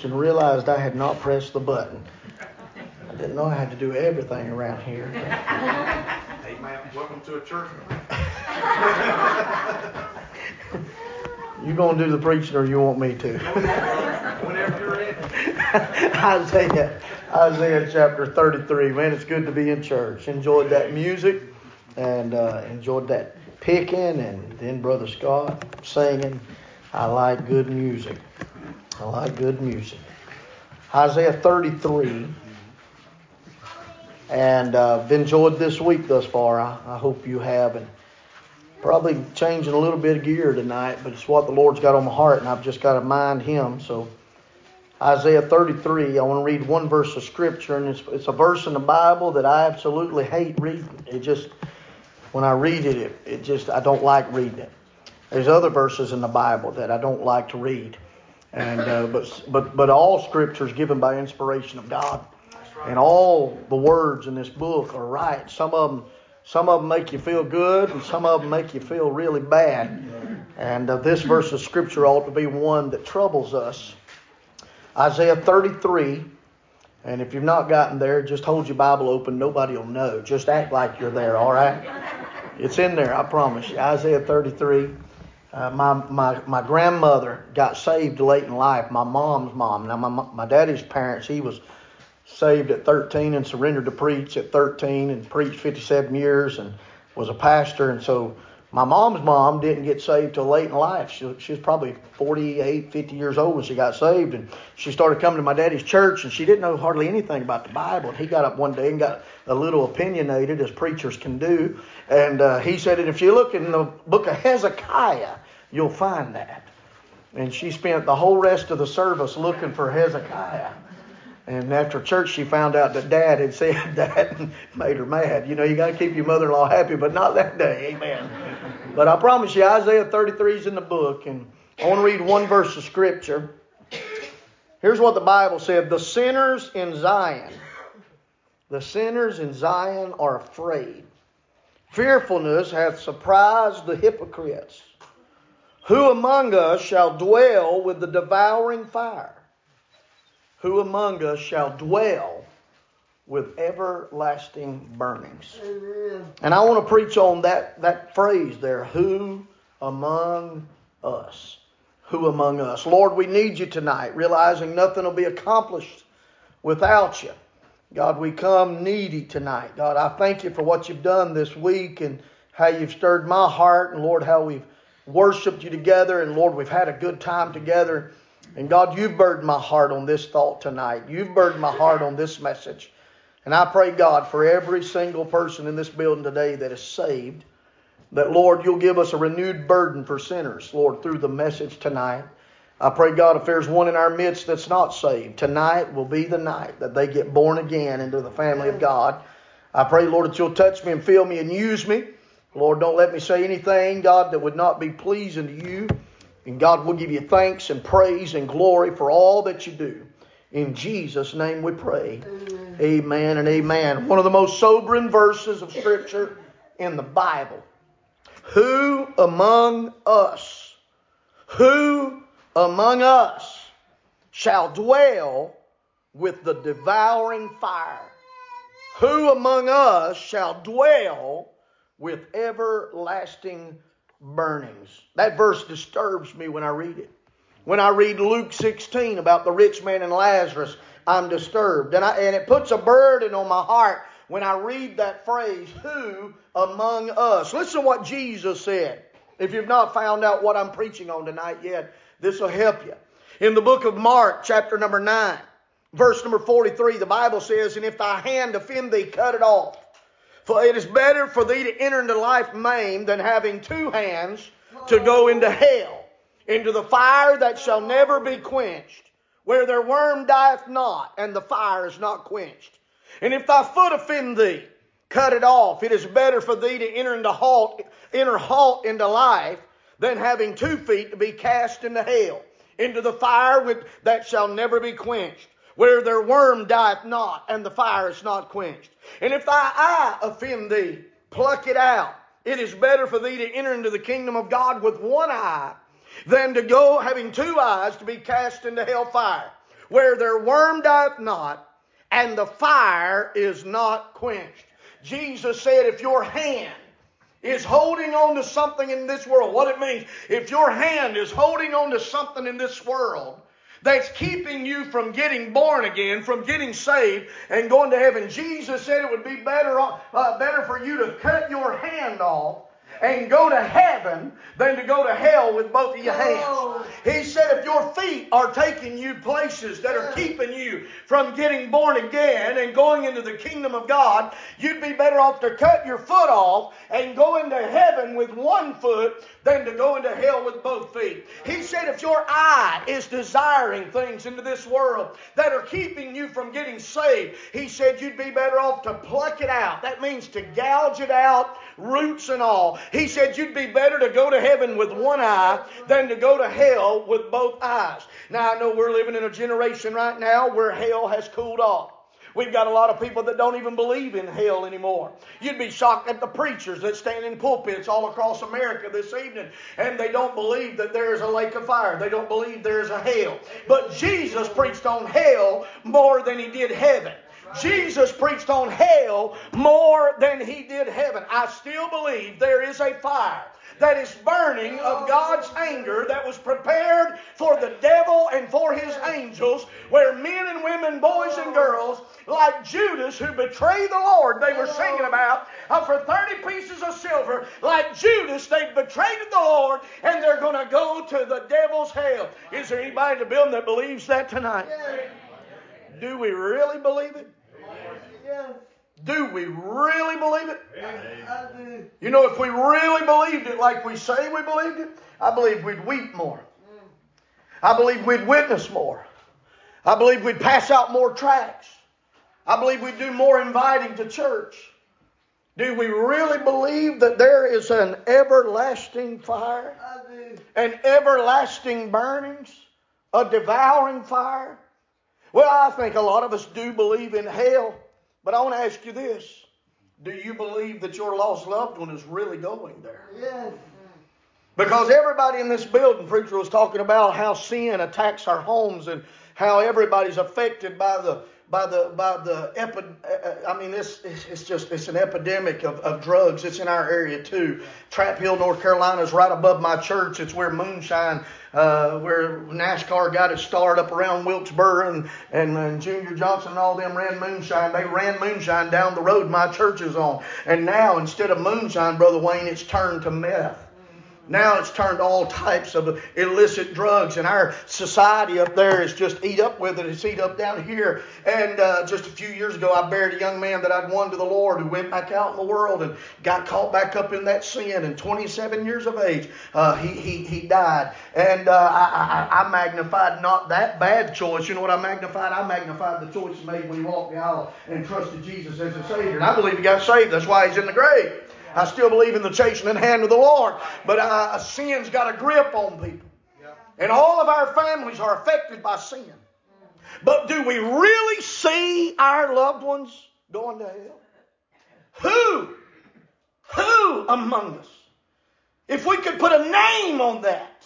churched and realized I had not pressed the button. I didn't know I had to do everything around here. Hey, man, welcome to a church. You going to do the preaching or you want me to? Whenever you're ready. Isaiah chapter 33. Man, it's good to be in church. Enjoyed that music and enjoyed that picking, and then Brother Scott singing. I like good music. Isaiah 33. And I've enjoyed this week thus far. I hope you have. And probably changing a little bit of gear tonight, but it's what the Lord's got on my heart, and I've just got to mind Him. So Isaiah 33, I want to read one verse of Scripture, and it's a verse in the Bible that I absolutely hate reading. It just, when I read it, I don't like reading it. There's other verses in the Bible that I don't like to read, and but all Scripture is given by inspiration of God, and all the words in this book are right. Some of them make you feel good, and some of them make you feel really bad. And this verse of Scripture ought to be one that troubles us. Isaiah 33, and if you've not gotten there, just hold your Bible open. Nobody will know. Just act like you're there, all right? It's in there, I promise you. Isaiah 33. My grandmother got saved late in life. My mom's mom. Now, my daddy's parents, he was saved at 13 and surrendered to preach at 13 and preached 57 years and was a pastor. And so my mom's mom didn't get saved till late in life. She was probably 48, 50 years old when she got saved. And she started coming to my daddy's church, and she didn't know hardly anything about the Bible. And he got up one day and got a little opinionated, as preachers can do. And he said, and if you look in the book of Hezekiah, you'll find that. And she spent the whole rest of the service looking for Hezekiah. And after church, she found out that Dad had said that and made her mad. You know, you got to keep your mother-in-law happy, but not that day. Amen. But I promise you, Isaiah 33 is in the book, and I want to read one verse of Scripture. Here's what the Bible said. The sinners in Zion are afraid. Fearfulness hath surprised the hypocrites. Who among us shall dwell with the devouring fire? Who among us shall dwell with everlasting burnings? Amen. And I want to preach on that phrase there. Who among us? Who among us? Lord, we need you tonight, realizing nothing will be accomplished without you. God, we come needy tonight. God, I thank you for what you've done this week and how you've stirred my heart. And Lord, how we've worshiped you together. And Lord, we've had a good time together. And God, you've burdened my heart on this thought tonight. You've burdened my heart on this message. And I pray, God, for every single person in this building today that is saved, that, Lord, you'll give us a renewed burden for sinners, Lord, through the message tonight. I pray, God, if there's one in our midst that's not saved, tonight will be the night that they get born again into the family of God. I pray, Lord, that you'll touch me and fill me and use me. Lord, don't let me say anything, God, that would not be pleasing to you. And God, we'll give you thanks and praise and glory for all that you do. In Jesus' name we pray. Amen. Amen and amen. One of the most sobering verses of Scripture in the Bible. Who among us shall dwell with the devouring fire? Who among us shall dwell with everlasting burnings? That verse disturbs me when I read it. When I read Luke 16 about the rich man and Lazarus, I'm disturbed. And it puts a burden on my heart when I read that phrase, who among us? Listen to what Jesus said. If you've not found out what I'm preaching on tonight yet, this will help you. In the book of Mark, chapter number 9, verse number 43, the Bible says, and if thy hand offend thee, cut it off. For it is better for thee to enter into life maimed than having two hands to go into hell, into the fire that shall never be quenched, where their worm dieth not, and the fire is not quenched. And if thy foot offend thee, cut it off. It is better for thee to enter halt into life than having 2 feet to be cast into hell, into the fire that shall never be quenched, where their worm dieth not, and the fire is not quenched. And if thy eye offend thee, pluck it out. It is better for thee to enter into the kingdom of God with one eye than to go having 2 eyes to be cast into hellfire, where their worm dieth not, and the fire is not quenched. Jesus said, if your hand is holding on to something in this world, what it means, if your hand is holding on to something in this world that's keeping you from getting born again, from getting saved and going to heaven, Jesus said it would be better for you to cut your hand off and go to heaven than to go to hell with both of your hands. He said if your feet are taking you places that are keeping you from getting born again and going into the kingdom of God, you'd be better off to cut your foot off and go into heaven with one foot than to go into hell with both feet. He said if your eye is desiring things into this world that are keeping you from getting saved, He said you'd be better off to pluck it out. That means to gouge it out, roots and all. He said you'd be better to go to heaven with one eye than to go to hell with both eyes. Now I know we're living in a generation right now where hell has cooled off. We've got a lot of people that don't even believe in hell anymore. You'd be shocked at the preachers that stand in pulpits all across America this evening, and they don't believe that there is a lake of fire. They don't believe there is a hell. But Jesus preached on hell more than He did heaven. Jesus preached on hell more than He did heaven. I still believe there is a fire that is burning of God's anger that was prepared for the devil and for his angels, where men and women, boys and girls, like Judas who betrayed the Lord they were singing about, for 30 pieces of silver, like Judas, they betrayed the Lord and they're going to go to the devil's hell. Is there anybody in the building that believes that tonight? Do we really believe it? Do we really believe it? I do. You know, if we really believed it like we say we believed it, I believe we'd weep more. I believe we'd witness more. I believe we'd pass out more tracts. I believe we'd do more inviting to church. Do we really believe that there is an everlasting fire? I do. An everlasting burnings? A devouring fire? Well, I think a lot of us do believe in hell. But I want to ask you this. Do you believe that your lost loved one is really going there? Yes. Because everybody in this building, preacher was talking about how sin attacks our homes and how everybody's affected by it's an epidemic of drugs. It's in our area too. Trap Hill, North Carolina is right above my church. It's where moonshine, where NASCAR got its start up around Wilkesboro and Junior Johnson and all them ran moonshine. They ran moonshine down the road my church is on. And now instead of moonshine, Brother Wayne, it's turned to meth. Now it's turned to all types of illicit drugs, and our society up there is just eat up with it. It's eat up down here. And just a few years ago, I buried a young man that I'd won to the Lord who went back out in the world and got caught back up in that sin. And 27 years of age, he died. And I magnified not that bad choice. You know what I magnified? I magnified the choice he made when he walked the aisle and trusted Jesus as his Savior. And I believe he got saved. That's why he's in the grave. I still believe in the chastening hand of the Lord. But sin's got a grip on people. And all of our families are affected by sin. But do we really see our loved ones going to hell? Who among us? If we could put a name on that.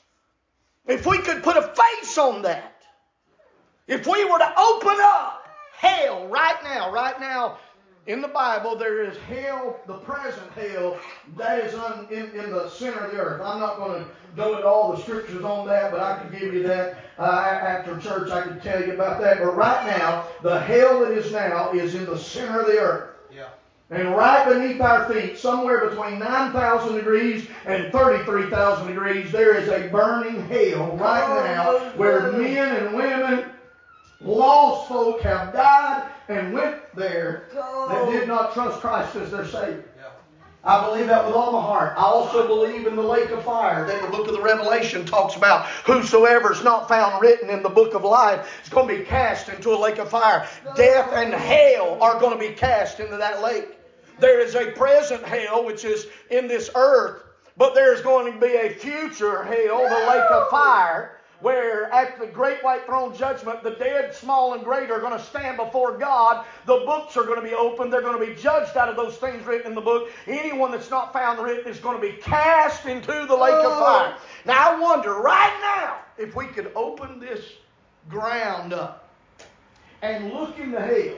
If we could put a face on that. If we were to open up hell right now, in the Bible, there is hell, the present hell, that is in the center of the earth. I'm not going to go into all the scriptures on that, but I can give you that after church. I can tell you about that. But right now, the hell that is now is in the center of the earth. Yeah. And right beneath our feet, somewhere between 9,000 degrees and 33,000 degrees, there is a burning hell right now where men and women, lost folk have died and went there that did not trust Christ as their Savior. Yeah. I believe that with all my heart. I also believe in the lake of fire that the book of the Revelation talks about. Whosoever is not found written in the book of life is going to be cast into a lake of fire. Death and hell are going to be cast into that lake. There is a present hell which is in this earth, but there is going to be a future hell, the lake of fire, where at the great white throne judgment, the dead, small and great, are going to stand before God. The books are going to be opened. They're going to be judged out of those things written in the book. Anyone that's not found written is going to be cast into the lake of fire. Now I wonder right now if we could open this ground up and look into hell,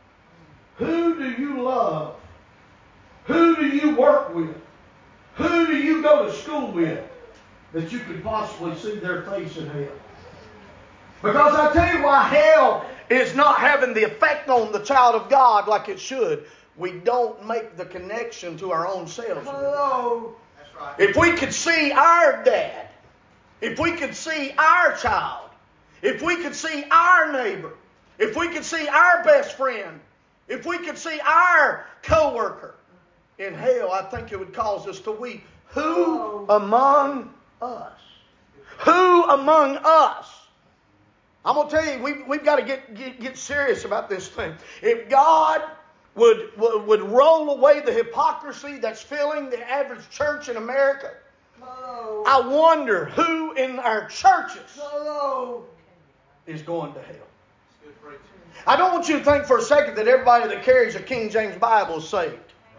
who do you love? Who do you work with? Who do you go to school with that you could possibly see their face in hell? Because I tell you why hell is not having the effect on the child of God like it should. We don't make the connection to our own selves. Hello. That's right. If we could see our dad, if we could see our child, if we could see our neighbor, if we could see our best friend, if we could see our co-worker in hell, I think it would cause us to weep. Who among us? Who among us? I'm going to tell you, we've got to get serious about this thing. If God would roll away the hypocrisy that's filling the average church in America, I wonder who in our churches is going to hell. I don't want you to think for a second that everybody that carries a King James Bible is saved.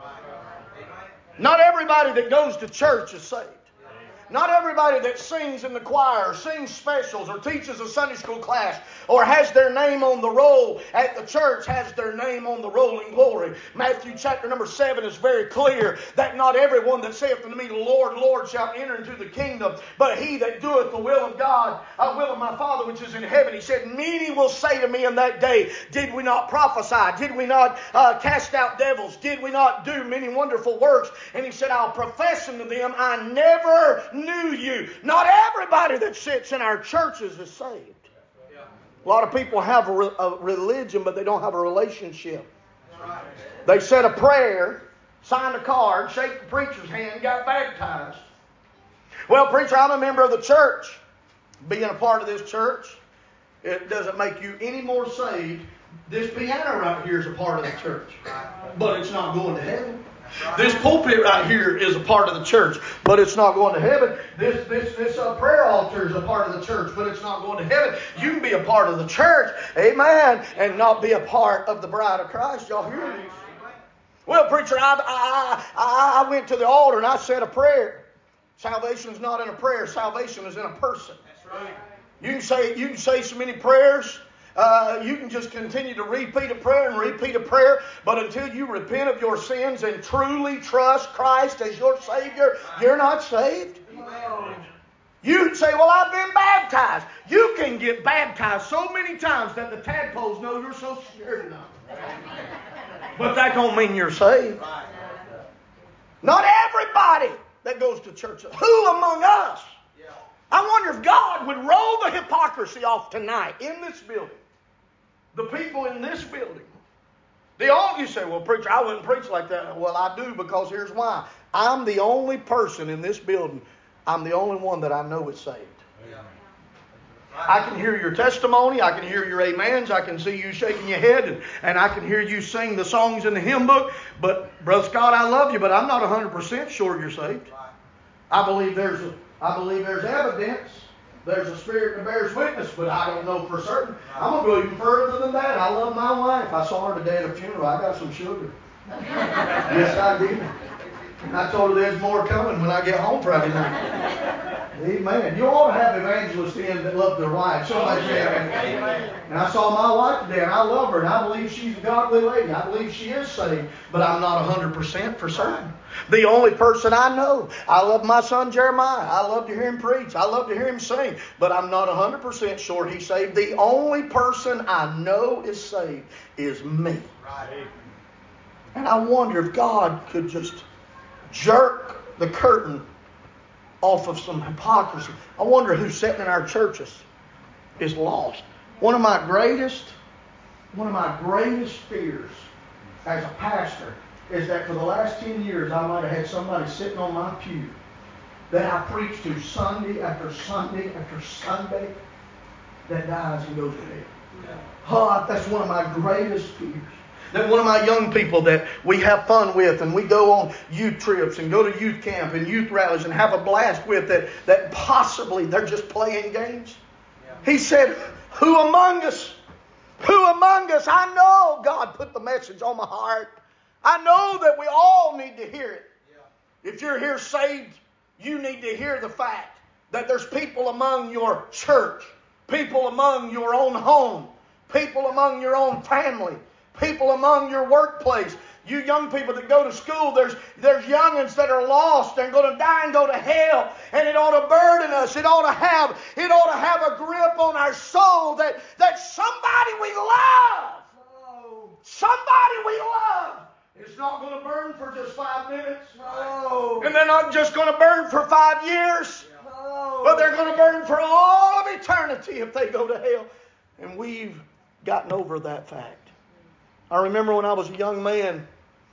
Not everybody that goes to church is saved. Not everybody that sings in the choir, or sings specials, or teaches a Sunday school class, or has their name on the roll at the church has their name on the roll in glory. Matthew chapter number 7 is very clear that not everyone that saith unto me, Lord, Lord, shall enter into the kingdom, but he that doeth the will of God, will of my Father which is in heaven. He said, many will say to me in that day, did we not prophesy? Did we not cast out devils? Did we not do many wonderful works? And he said, I'll profess unto them, I never knew you. Not everybody that sits in our churches is saved. A lot of people have a religion, but they don't have a relationship. They said a prayer, signed a card, shake the preacher's hand, got baptized. Well, preacher, I'm a member of the church. Being a part of this church, it doesn't make you any more saved. This piano right here is a part of the church, but it's not going to heaven. This pulpit right here is a part of the church, but it's not going to heaven. This prayer altar is a part of the church, but it's not going to heaven. You can be a part of the church, amen, and not be a part of the bride of Christ. Y'all hear me? Well, preacher, I went to the altar and I said a prayer. Salvation is not in a prayer. Salvation is in a person. That's right. You can say so many prayers. You can just continue to repeat a prayer, but until you repent of your sins and truly trust Christ as your Savior, you're not saved. You say, well, I've been baptized. You can get baptized so many times that the tadpoles know you're so scared enough. But that don't mean you're saved. Not everybody that goes to church. Who among us? I wonder if God would roll the hypocrisy off tonight in this building. The people in this building. You say, well, preacher, I wouldn't preach like that. Well, I do, because here's why. I'm the only person in this building. I'm the only one that I know is saved. I can hear your testimony. I can hear your amens. I can see you shaking your head. And I can hear you sing the songs in the hymn book. But, Brother Scott, I love you, but I'm not 100% sure you're saved. I believe there's evidence. There's a spirit that bears witness, but I don't know for certain. I'm going to go even further than that. I love my wife. I saw her today at a funeral. I got some sugar. Yes, I did. I told her there's more coming when I get home Friday night. Amen. You ought to have evangelists in that love their wife. Somebody say amen. And I saw my wife today, and I love her, and I believe she's a godly lady. I believe she is saved, but I'm not 100% for certain. The only person I know, I love my son Jeremiah. I love to hear him preach. I love to hear him sing, but I'm not 100% sure he's saved. The only person I know is saved is me. And I wonder if God could just jerk the curtain off of some hypocrisy. I wonder who's sitting in our churches is lost. One of my greatest fears as a pastor is that for the last 10 years I might have had somebody sitting on my pew that I preach to Sunday after Sunday after Sunday that dies and goes to hell. Oh, that's one of my greatest fears. That one of my young people that we have fun with and we go on youth trips and go to youth camp and youth rallies and have a blast with that possibly they're just playing games. Yeah. He said, who among us? I know God put the message on my heart. I know that we all need to hear it. Yeah. If you're here saved, you need to hear the fact that there's people among your church people among your own home, people among your own family, people among your workplace. You young people that go to school, there's youngins that are lost and going to die and go to hell. And it ought to burden us. It ought to have a grip on our soul that somebody we love is not going to burn for just 5 minutes. No. And they're not just going to burn for 5 years. No. But they're going to burn for all of eternity if they go to hell. And we've gotten over that fact. I remember when I was a young man,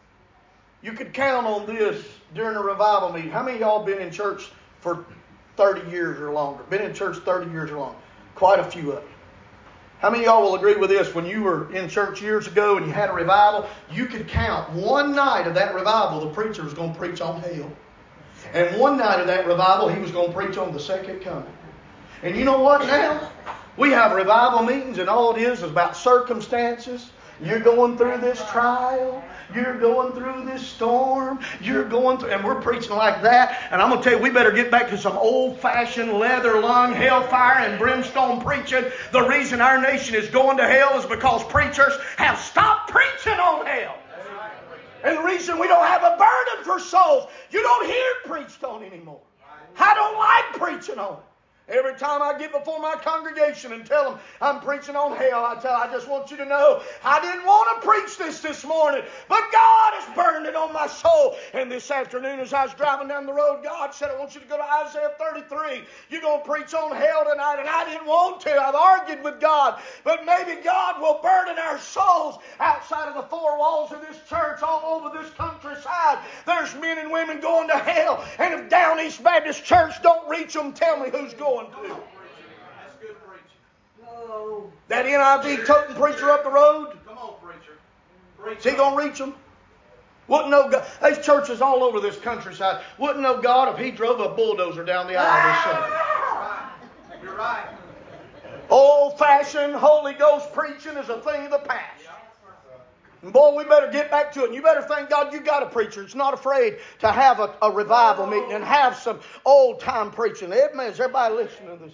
you could count on this during a revival meeting. How many of y'all been in church for 30 years or longer? Been in church 30 years or longer? Quite a few of you. How many of y'all will agree with this? When you were in church years ago and you had a revival, you could count one night of that revival, the preacher was going to preach on hell. And one night of that revival, he was going to preach on the second coming. And you know what now? We have revival meetings and all it is about circumstances. You're going through this trial. You're going through this storm. And we're preaching like that. And I'm going to tell you, we better get back to some old-fashioned leather-lung, hellfire and brimstone preaching. The reason our nation is going to hell is because preachers have stopped preaching on hell. And the reason we don't have a burden for souls, you don't hear it preached on anymore. I don't like preaching on it. Every time I get before my congregation and tell them I'm preaching on hell, I just want you to know I didn't want to preach this morning, but God has burned it on my soul. And this afternoon as I was driving down the road, God said, I want you to go to Isaiah 33. You're going to preach on hell tonight. And I didn't want to. I've argued with God. But maybe God will burden our souls outside of the four walls of this church, all over this countryside. There's men and women going to hell. And if Down East Baptist Church don't reach them, tell me who's going to. That's good preaching. That NIV toting preacher up the road, Come on, preacher. Preach is he going to reach them? Wouldn't know God. There's churches all over this countryside. Wouldn't know God if he drove a bulldozer down the aisle this Sunday. You're right. Old-fashioned Holy Ghost preaching is a thing of the past. And boy, we better get back to it. And you better thank God you got a preacher that's not afraid to have a revival meeting and have some old-time preaching. Is everybody listening to this?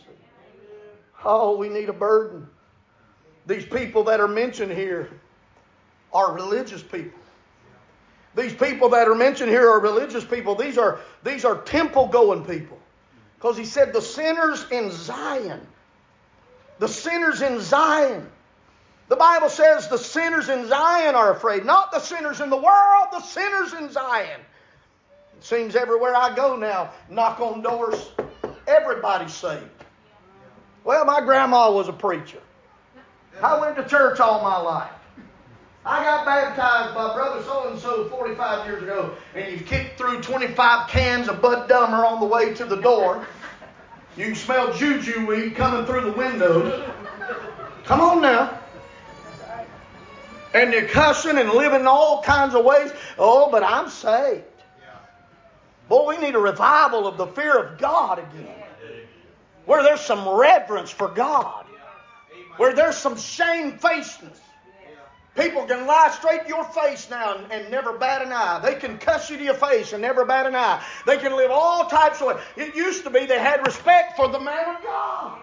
Oh, we need a burden. These people that are mentioned here are religious people. These people that are mentioned here are religious people. These are temple-going people. Because he said the sinners in Zion. The sinners in Zion. The Bible says the sinners in Zion are afraid. Not the sinners in the world, the sinners in Zion. It seems everywhere I go now, knock on doors, everybody's saved. Well, my grandma was a preacher. I went to church all my life. I got baptized by Brother so-and-so 45 years ago, and you've kicked through 25 cans of Bud Dummer on the way to the door. You can smell juju weed coming through the windows. Come on now. And you're cussing and living in all kinds of ways. Oh, but I'm saved. Boy, we need a revival of the fear of God again. Where there's some reverence for God. Where there's some shamefacedness. People can lie straight to your face now and never bat an eye. They can cuss you to your face and never bat an eye. They can live all types of ways. It used to be they had respect for the man of God.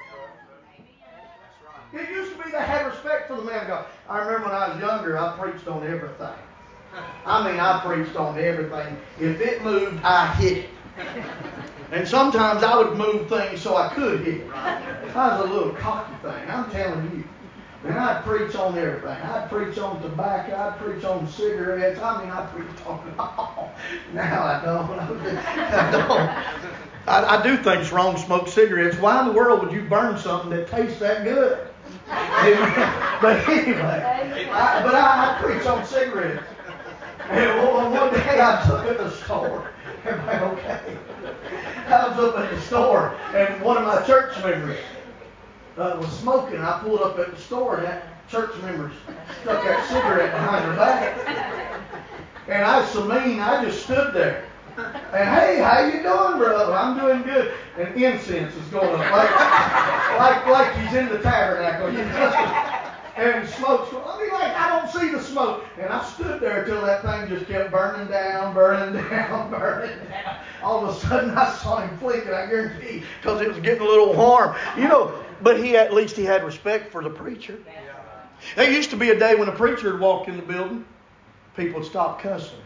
It used to be they had respect for the man of God. I remember when I was younger, I preached on everything. I preached on everything. If it moved, I hit it. And sometimes I would move things so I could hit it. I was a little cocky thing, I'm telling you. And I'd preach on everything. I'd preach on tobacco. I'd preach on cigarettes. I preached on it all. Now I don't. I do things wrong, smoke cigarettes. Why in the world would you burn something that tastes that good? But anyway, I preach on cigarettes. And one day I was up at the store. Everybody okay? I was up at the store, and one of my church members was smoking. I pulled up at the store, and that church member stuck that cigarette behind her back. And I was so mean, I just stood there. And hey, how you doing, brother? I'm doing good. And incense is going up, like he's in the tabernacle, you know. And smoke's going. I don't see the smoke. And I stood there till that thing just kept burning down. I all of a sudden I saw him flicking, I guarantee, because it was getting a little warm. But at least he had respect for the preacher. There used to be a day when a preacher would walk in the building, people would stop cussing.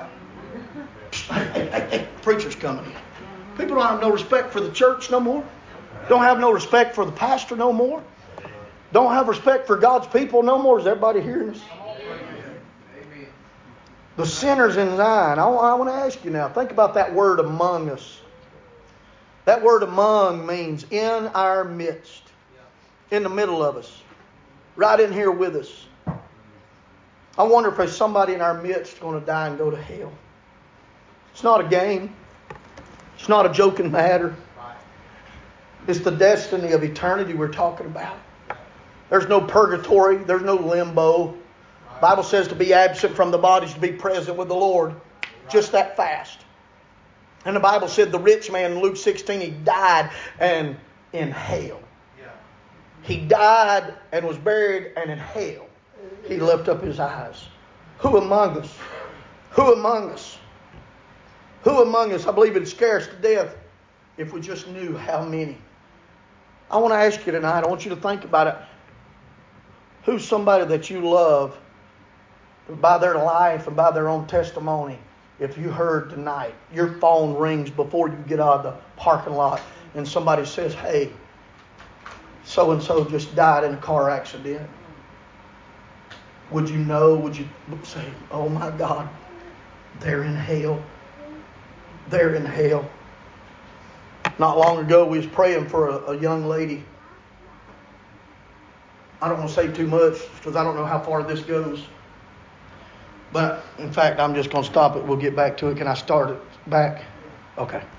Hey, preacher's coming in. People don't have no respect for the church no more. Don't have no respect for the pastor no more. Don't have respect for God's people no more. Is everybody hearing us? Amen. The sinners in Zion. I want to ask you now. Think about that word among us. That word among means in our midst. In the middle of us. Right in here with us. I wonder if there's somebody in our midst going to die and go to hell. It's not a game. It's not a joking matter. It's the destiny of eternity we're talking about. There's no purgatory. There's no limbo. The Bible says to be absent from the body is to be present with the Lord. Just that fast. And the Bible said the rich man in Luke 16, he died and in hell. He died and was buried, and in hell he lifted up his eyes. Who among us? Who among us? Who among us? I believe it'd scare us to death if we just knew how many. I want to ask you tonight, I want you to think about it. Who's somebody that you love by their life and by their own testimony? If you heard tonight, your phone rings before you get out of the parking lot and somebody says, hey, so-and-so just died in a car accident. Would you know? Would you say, oh my God, they're in hell. They're in hell. Not long ago, we was praying for a young lady. I don't want to say too much because I don't know how far this goes. But in fact, I'm just going to stop it. We'll get back to it. Can I start it back? Okay.